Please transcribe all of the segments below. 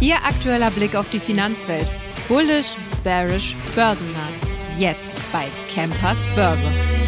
Ihr aktueller Blick auf die Finanzwelt. Bullish, bearish, börsennah. Jetzt bei Campers Börse.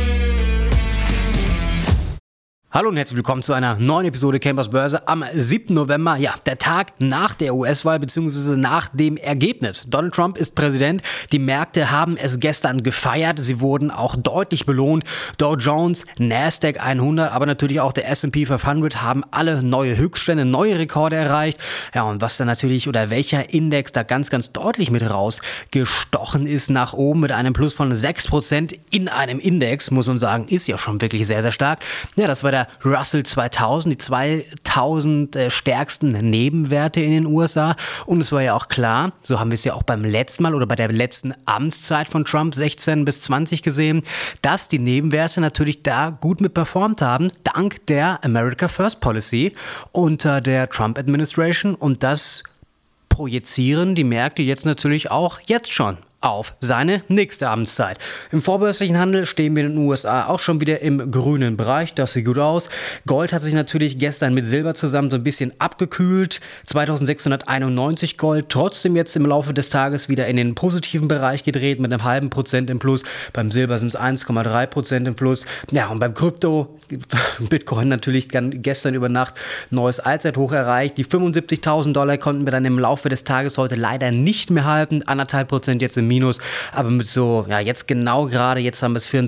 Hallo und herzlich willkommen zu einer neuen Episode Campers Börse am 7. November, ja, der Tag nach der US-Wahl bzw. nach dem Ergebnis. Donald Trump ist Präsident, die Märkte haben es gestern gefeiert, sie wurden auch deutlich belohnt. Dow Jones, Nasdaq 100, aber natürlich auch der S&P 500 haben alle neue Höchststände, neue Rekorde erreicht. Ja, und was dann natürlich oder welcher Index da ganz deutlich mit rausgestochen ist nach oben mit einem Plus von 6% in einem Index, muss man sagen, ist ja schon wirklich sehr stark. Ja, das war der Russell 2000, die 2000 stärksten Nebenwerte in den USA. Und es war ja auch klar, so haben wir es ja auch beim letzten Mal oder bei der letzten Amtszeit von Trump 16 bis 20 gesehen, dass die Nebenwerte natürlich da gut mit performt haben, dank der America First Policy unter der Trump Administration. Und das projizieren die Märkte jetzt natürlich auch jetzt schon auf seine nächste Amtszeit. Im vorbörslichen Handel stehen wir in den USA auch schon wieder im grünen Bereich. Das sieht gut aus. Gold hat sich natürlich gestern mit Silber zusammen so ein bisschen abgekühlt. 2691 Gold, trotzdem jetzt im Laufe des Tages wieder in den positiven Bereich gedreht mit einem halben Prozent im Plus. Beim Silber sind es 1,3% im Plus. Ja, und beim Krypto, Bitcoin natürlich gestern über Nacht neues Allzeithoch erreicht. Die $75.000 konnten wir dann im Laufe des Tages heute leider nicht mehr halten. 1,5% jetzt im Minus, aber mit so, ja, jetzt genau gerade, jetzt haben wir es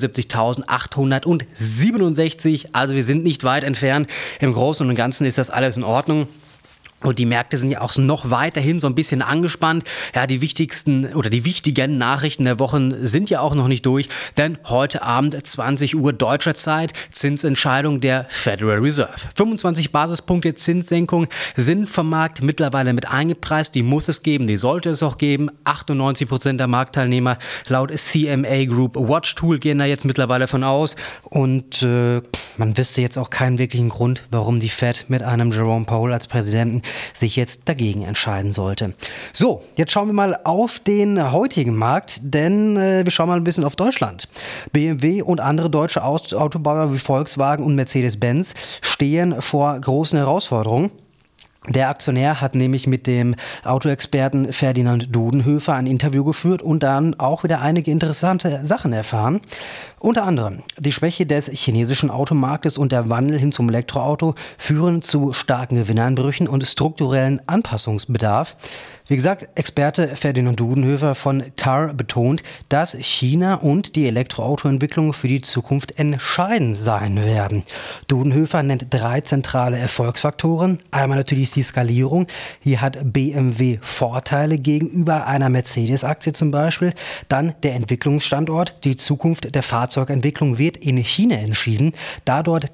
74.867, also wir sind nicht weit entfernt. Im Großen und Ganzen ist das alles in Ordnung. Und die Märkte sind ja auch noch weiterhin so ein bisschen angespannt. Ja, die wichtigen Nachrichten der Wochen sind ja auch noch nicht durch, denn heute Abend 20 Uhr deutscher Zeit Zinsentscheidung der Federal Reserve. 25 Basispunkte Zinssenkung sind vom Markt mittlerweile mit eingepreist. Die muss es geben, die sollte es auch geben. 98% der Marktteilnehmer laut CMA Group Watch Tool gehen da jetzt mittlerweile von aus. Und man wüsste jetzt auch keinen wirklichen Grund, warum die Fed mit einem Jerome Powell als Präsidenten sich jetzt dagegen entscheiden sollte. So, jetzt schauen wir mal auf den heutigen Markt, denn wir schauen mal ein bisschen auf Deutschland. BMW und andere deutsche Autobauer wie Volkswagen und Mercedes-Benz stehen vor großen Herausforderungen. Der Aktionär hat nämlich mit dem Autoexperten Ferdinand Dudenhöfer ein Interview geführt und dann auch wieder einige interessante Sachen erfahren. Unter anderem, die Schwäche des chinesischen Automarktes und der Wandel hin zum Elektroauto führen zu starken Gewinneinbrüchen und strukturellen Anpassungsbedarf. Wie gesagt, Experte Ferdinand Dudenhöfer von Car betont, dass China und die Elektroautoentwicklung für die Zukunft entscheidend sein werden. Dudenhöfer nennt 3 zentrale Erfolgsfaktoren. Einmal natürlich die Skalierung. Hier hat BMW Vorteile gegenüber einer Mercedes-Aktie zum Beispiel. Dann der Entwicklungsstandort. Die Zukunft der Fahrzeugentwicklung wird in China entschieden, da dort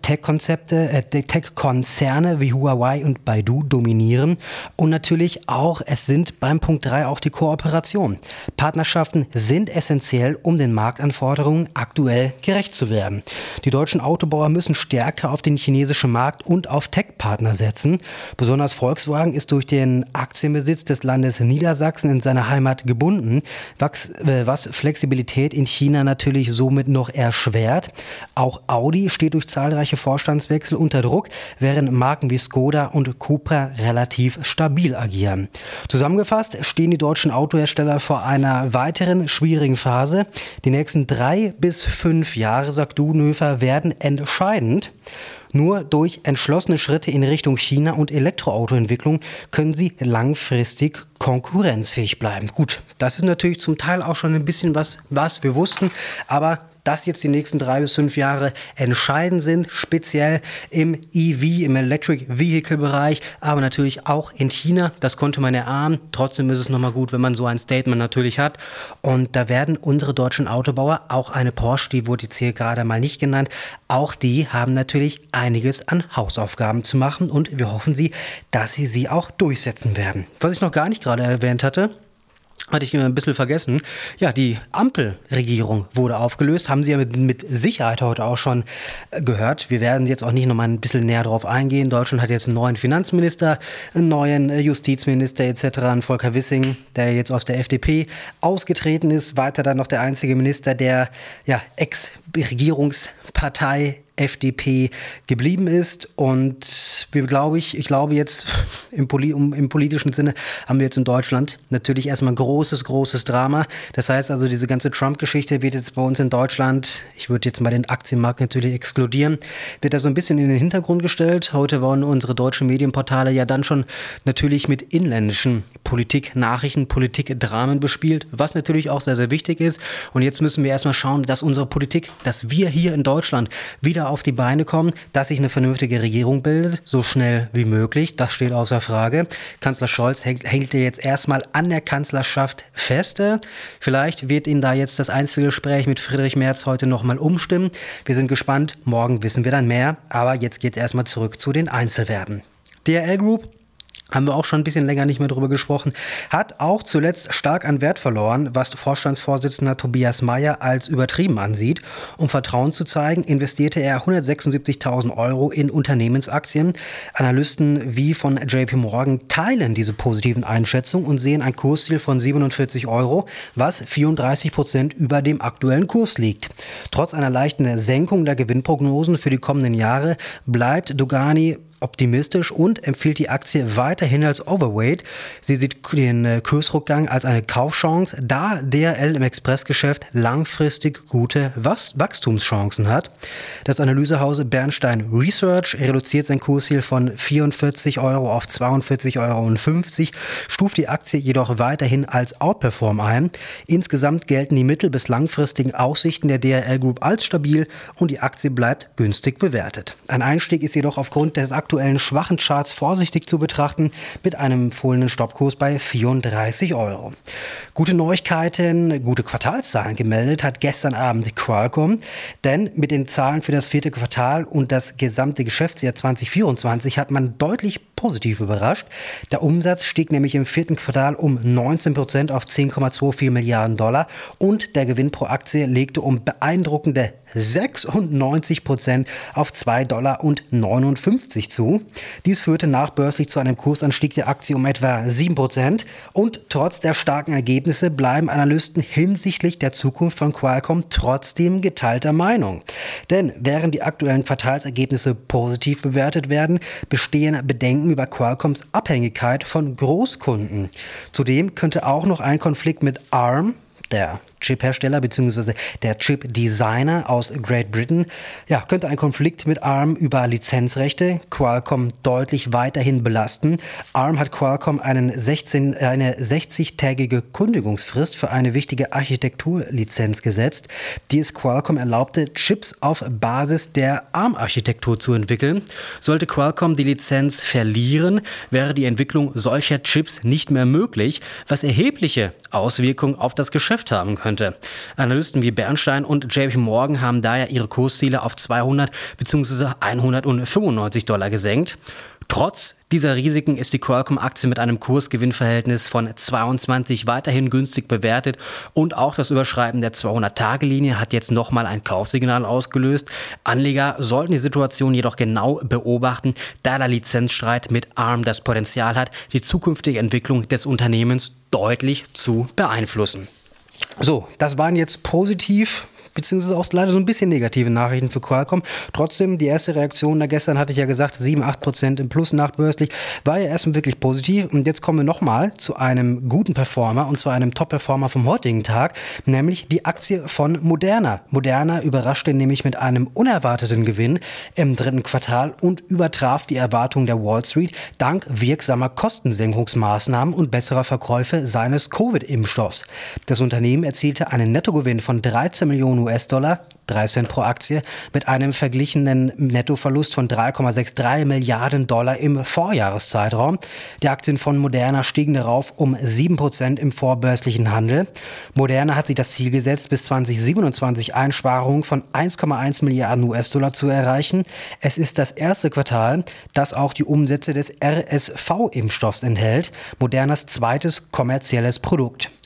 Tech-Konzerne wie Huawei und Baidu dominieren. Und natürlich auch, es sind beim Punkt 3 auch die Kooperation. Partnerschaften sind essentiell, um den Marktanforderungen aktuell gerecht zu werden. Die deutschen Autobauer müssen stärker auf den chinesischen Markt und auf Tech-Partner setzen. Besonders Volkswagen ist durch den Aktienbesitz des Landes Niedersachsen in seiner Heimat gebunden, was Flexibilität in China natürlich somit noch erschwert. Auch Audi steht durch zahlreiche Vorstandswechsel unter Druck, während Marken wie Skoda und Cupra relativ stabil agieren. Zusammengefasst stehen die deutschen Autohersteller vor einer weiteren schwierigen Phase. Die nächsten 3 bis 5 Jahre, sagt Dudenhöfer, werden entscheidend. Nur durch entschlossene Schritte in Richtung China und Elektroautoentwicklung können sie langfristig konkurrenzfähig bleiben. Gut, das ist natürlich zum Teil auch schon ein bisschen was wir wussten, aber dass jetzt die nächsten 3 bis 5 Jahre entscheidend sind, speziell im EV, im Electric Vehicle Bereich, aber natürlich auch in China. Das konnte man erahnen. Trotzdem ist es nochmal gut, wenn man so ein Statement natürlich hat. Und da werden unsere deutschen Autobauer, auch eine Porsche, die wurde jetzt hier gerade mal nicht genannt, auch die haben natürlich einiges an Hausaufgaben zu machen und wir hoffen dass sie auch durchsetzen werden. Was ich noch gar nicht gerade erwähnt hatte ich ein bisschen vergessen. Ja, die Ampelregierung wurde aufgelöst, haben Sie ja mit Sicherheit heute auch schon gehört. Wir werden jetzt auch nicht nochmal ein bisschen näher drauf eingehen. Deutschland hat jetzt einen neuen Finanzminister, einen neuen Justizminister etc., einen Volker Wissing, der jetzt aus der FDP ausgetreten ist. Weiter dann noch der einzige Minister der Ex-Regierungspartei FDP geblieben ist. Und ich glaube jetzt im politischen Sinne haben wir jetzt in Deutschland natürlich erstmal ein großes Drama. Das heißt also, diese ganze Trump-Geschichte wird jetzt bei uns in Deutschland, ich würde jetzt mal den Aktienmarkt natürlich exkludieren, wird da so ein bisschen in den Hintergrund gestellt. Heute waren unsere deutschen Medienportale ja dann schon natürlich mit inländischen Politik-Nachrichten, Politik-Dramen bespielt, was natürlich auch sehr, sehr wichtig ist. Und jetzt müssen wir erstmal schauen, dass unsere Politik, dass wir hier in Deutschland wieder auf die Beine kommen, dass sich eine vernünftige Regierung bildet, so schnell wie möglich. Das steht außer Frage. Kanzler Scholz hängt ja jetzt erstmal an der Kanzlerschaft fest. Vielleicht wird ihn da jetzt das Einzelgespräch mit Friedrich Merz heute nochmal umstimmen. Wir sind gespannt. Morgen wissen wir dann mehr. Aber jetzt geht es erstmal zurück zu den Einzelwerten. DHL Group, haben wir auch schon ein bisschen länger nicht mehr drüber gesprochen, hat auch zuletzt stark an Wert verloren, was Vorstandsvorsitzender Tobias Meyer als übertrieben ansieht. Um Vertrauen zu zeigen, investierte er 176.000 € in Unternehmensaktien. Analysten wie von JP Morgan teilen diese positiven Einschätzungen und sehen ein Kursziel von 47 €, was 34% über dem aktuellen Kurs liegt. Trotz einer leichten Senkung der Gewinnprognosen für die kommenden Jahre bleibt Dugani optimistisch und empfiehlt die Aktie weiterhin als Overweight. Sie sieht den Kursrückgang als eine Kaufchance, da DHL im Expressgeschäft langfristig gute Wachstumschancen hat. Das Analysehaus Bernstein Research reduziert sein Kursziel von 44 € auf 42,50 €, stuft die Aktie jedoch weiterhin als Outperform ein. Insgesamt gelten die mittel- bis langfristigen Aussichten der DHL Group als stabil und die Aktie bleibt günstig bewertet. Ein Einstieg ist jedoch aufgrund des aktuellen schwachen Charts vorsichtig zu betrachten, mit einem empfohlenen Stoppkurs bei 34 €. Gute Neuigkeiten, gute Quartalszahlen gemeldet hat gestern Abend Qualcomm, denn mit den Zahlen für das 4. Quartal und das gesamte Geschäftsjahr 2024 hat man deutlich positiv überrascht. Der Umsatz stieg nämlich im 4. Quartal um 19% auf 10,24 Milliarden $ und der Gewinn pro Aktie legte um beeindruckende 96% auf 2,59 $ zu. Dies führte nachbörslich zu einem Kursanstieg der Aktie um etwa 7% und trotz der starken Ergebnisse bleiben Analysten hinsichtlich der Zukunft von Qualcomm trotzdem geteilter Meinung. Denn während die aktuellen Quartalsergebnisse positiv bewertet werden, bestehen Bedenken über Qualcomms Abhängigkeit von Großkunden. Zudem könnte auch noch ein Konflikt mit ARM, der Chip-Hersteller bzw. der Chip-Designer aus Great Britain, könnte ein Konflikt mit ARM über Lizenzrechte Qualcomm deutlich weiterhin belasten. ARM hat Qualcomm eine 60-tägige Kündigungsfrist für eine wichtige Architekturlizenz gesetzt, die es Qualcomm erlaubte, Chips auf Basis der ARM-Architektur zu entwickeln. Sollte Qualcomm die Lizenz verlieren, wäre die Entwicklung solcher Chips nicht mehr möglich, was erhebliche Auswirkungen auf das Geschäft haben könnte. Analysten wie Bernstein und JP Morgan haben daher ihre Kursziele auf 200 bzw. 195 $ gesenkt. Trotz dieser Risiken ist die Qualcomm-Aktie mit einem Kursgewinnverhältnis von 22 weiterhin günstig bewertet und auch das Überschreiten der 200-Tage-Linie hat jetzt nochmal ein Kaufsignal ausgelöst. Anleger sollten die Situation jedoch genau beobachten, da der Lizenzstreit mit ARM das Potenzial hat, die zukünftige Entwicklung des Unternehmens deutlich zu beeinflussen. So, das waren jetzt positiv beziehungsweise auch leider so ein bisschen negative Nachrichten für Qualcomm. Trotzdem, die erste Reaktion da gestern, hatte ich ja gesagt, 7-8% im Plus nachbörslich, war ja erstmal wirklich positiv. Und jetzt kommen wir nochmal zu einem guten Performer, und zwar einem Top-Performer vom heutigen Tag, nämlich die Aktie von Moderna. Moderna überraschte nämlich mit einem unerwarteten Gewinn im 3. Quartal und übertraf die Erwartungen der Wall Street dank wirksamer Kostensenkungsmaßnahmen und besserer Verkäufe seines Covid-Impfstoffs. Das Unternehmen erzielte einen Nettogewinn von 13 Millionen US-Dollar, 3 Cent pro Aktie, mit einem verglichenen Nettoverlust von 3,63 Milliarden $ im Vorjahreszeitraum. Die Aktien von Moderna stiegen darauf um 7% im vorbörslichen Handel. Moderna hat sich das Ziel gesetzt, bis 2027 Einsparungen von 1,1 Milliarden US-Dollar zu erreichen. Es ist das erste Quartal, das auch die Umsätze des RSV-Impfstoffs enthält, Modernas zweites kommerzielles Produkt.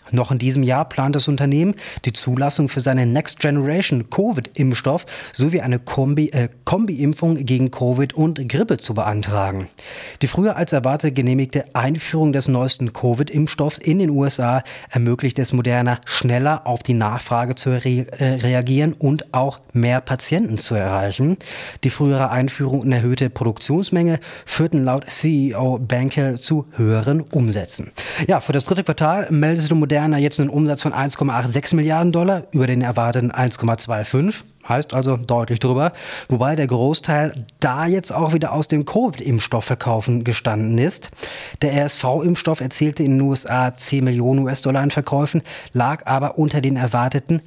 Noch in diesem Jahr plant das Unternehmen, die Zulassung für seinen Next Generation Covid-Impfstoff sowie eine Kombi-Impfung gegen Covid und Grippe zu beantragen. Die früher als erwartet genehmigte Einführung des neuesten Covid-Impfstoffs in den USA ermöglicht es Moderna, schneller auf die Nachfrage zu reagieren und auch mehr Patienten zu erreichen. Die frühere Einführung und erhöhte Produktionsmenge führten laut CEO Bankel zu höheren Umsätzen. Ja, für das dritte Quartal meldete Moderna jetzt einen Umsatz von 1,86 Milliarden Dollar über den erwarteten 1,25. Heißt also deutlich drüber, wobei der Großteil da jetzt auch wieder aus dem Covid-Impfstoffverkaufen gestanden ist. Der RSV-Impfstoff erzielte in den USA 10 Millionen US-Dollar in Verkäufen, lag aber unter den erwarteten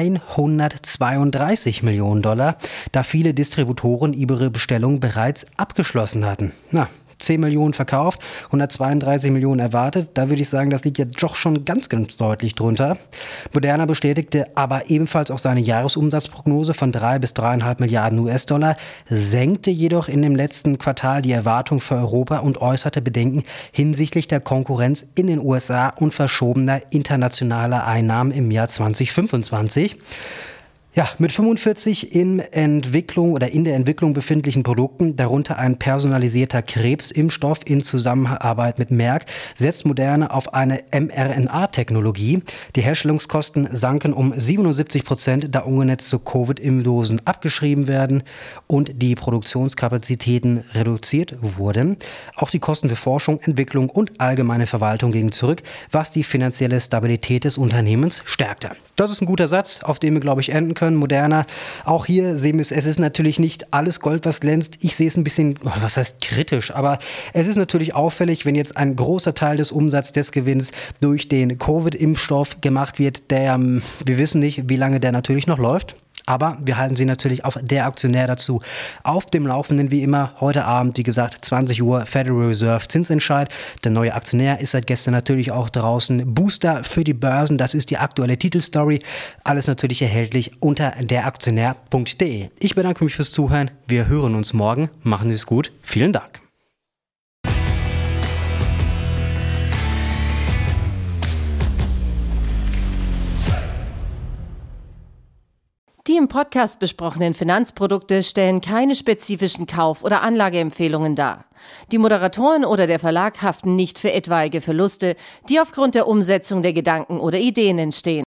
132 Millionen Dollar, da viele Distributoren ihre Bestellung bereits abgeschlossen hatten. 10 Millionen verkauft, 132 Millionen erwartet. Da würde ich sagen, das liegt ja doch schon ganz deutlich drunter. Moderna bestätigte aber ebenfalls auch seine Jahresumsatzprognose von 3 bis 3,5 Milliarden US-Dollar, senkte jedoch in dem letzten Quartal die Erwartung für Europa und äußerte Bedenken hinsichtlich der Konkurrenz in den USA und verschobener internationaler Einnahmen im Jahr 2025. Ja, mit 45 in der Entwicklung befindlichen Produkten, darunter ein personalisierter Krebsimpfstoff in Zusammenarbeit mit Merck, setzt Moderna auf eine mRNA-Technologie. Die Herstellungskosten sanken um 77%, da ungenetzte Covid-Impfdosen abgeschrieben werden und die Produktionskapazitäten reduziert wurden. Auch die Kosten für Forschung, Entwicklung und allgemeine Verwaltung gingen zurück, was die finanzielle Stabilität des Unternehmens stärkte. Das ist ein guter Satz, auf den wir, glaube ich, enden können. Moderna, auch hier sehen wir es ist natürlich nicht alles Gold, was glänzt. Ich sehe es ein bisschen, was heißt kritisch, aber es ist natürlich auffällig, wenn jetzt ein großer Teil des Umsatzes des Gewinns durch den Covid-Impfstoff gemacht wird, wir wissen nicht, wie lange der natürlich noch läuft. Aber wir halten Sie natürlich auf der Aktionär dazu auf dem Laufenden, wie immer. Heute Abend, wie gesagt, 20 Uhr, Federal Reserve Zinsentscheid. Der neue Aktionär ist seit gestern natürlich auch draußen. Booster für die Börsen, das ist die aktuelle Titelstory. Alles natürlich erhältlich unter deraktionär.de. Ich bedanke mich fürs Zuhören. Wir hören uns morgen. Machen Sie es gut. Vielen Dank. Die im Podcast besprochenen Finanzprodukte stellen keine spezifischen Kauf- oder Anlageempfehlungen dar. Die Moderatoren oder der Verlag haften nicht für etwaige Verluste, die aufgrund der Umsetzung der Gedanken oder Ideen entstehen.